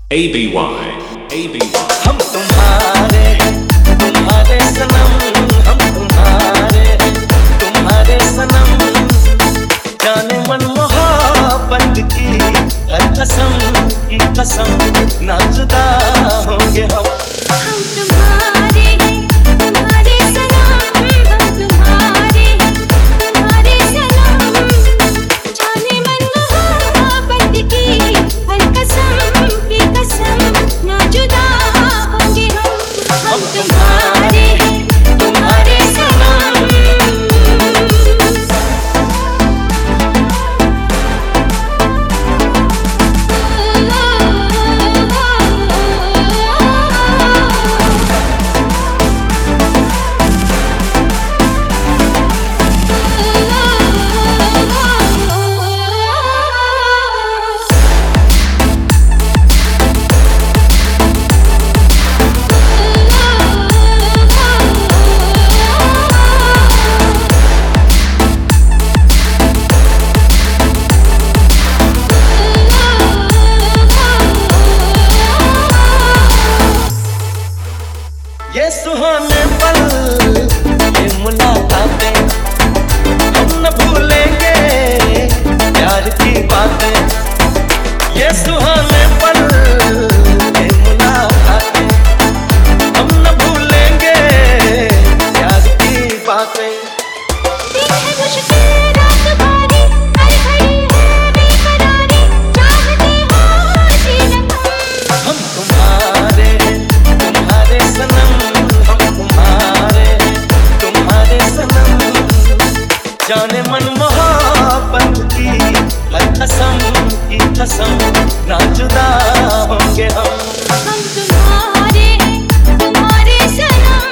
ABY हम तुम्हारे तुम्हारे सनम, हम तुम्हारे सनम, जाने मन मोहब्बत की हर कसम की कसम, ना जुदा होंगे हम। हम तुम्हारे तुम्हारे सनम, हम तुम्हारे सनम, जाने मन मोहब्बत की हर कसम की कसम, ना जुदा होंगे हम। हम तुम्हारे तुम्हारे सनम। ये सुहाने पल, ये मुलाकातें, हम न भूलेंगे प्यार की बातें। ये सुहाने पल, ये मुलाकातें, हम न भूलेंगे प्यार की बातें। दिन है मुश्किल रात भारी, हर घड़ी है बेकरारी, चाहते हो जीना हम तुम्हारे तुम्हारे सनम, हम तुम्हारे सनम, जाने मन मोहब्बत की हर कसम की कसम, ना जुदा होंगे हम। हम तुम्हारे तुम्हारे सनम।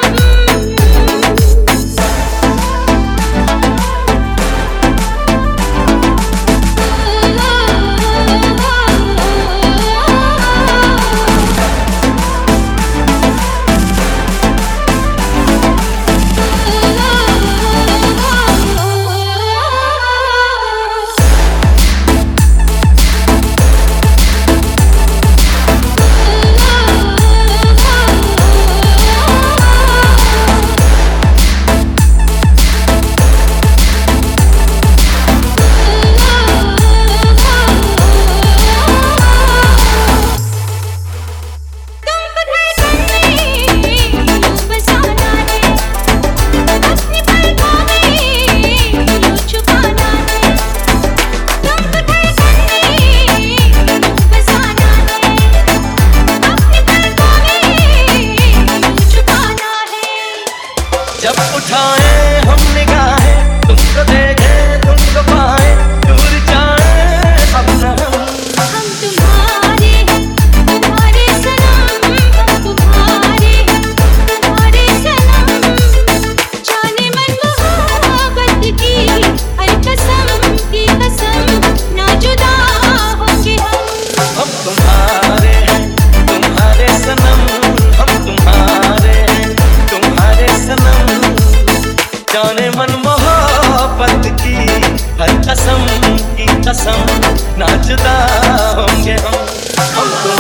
जब उठाए हम निगाहें, तुमको देखें तुमको पाए, दूर जाए अब न हम। हम तुम्हारे तुम्हारे सनम, हम तुम्हारे सनम, जाने मन मोहब्बत की हर कसम की कसम, ना जुदा होंगे हम। हम तुम्हारे सनम, हम तुम्हारे सनम, जाने मन मोहब्बत की हर कसम की कसम, ना जुदा होंगे हम। हम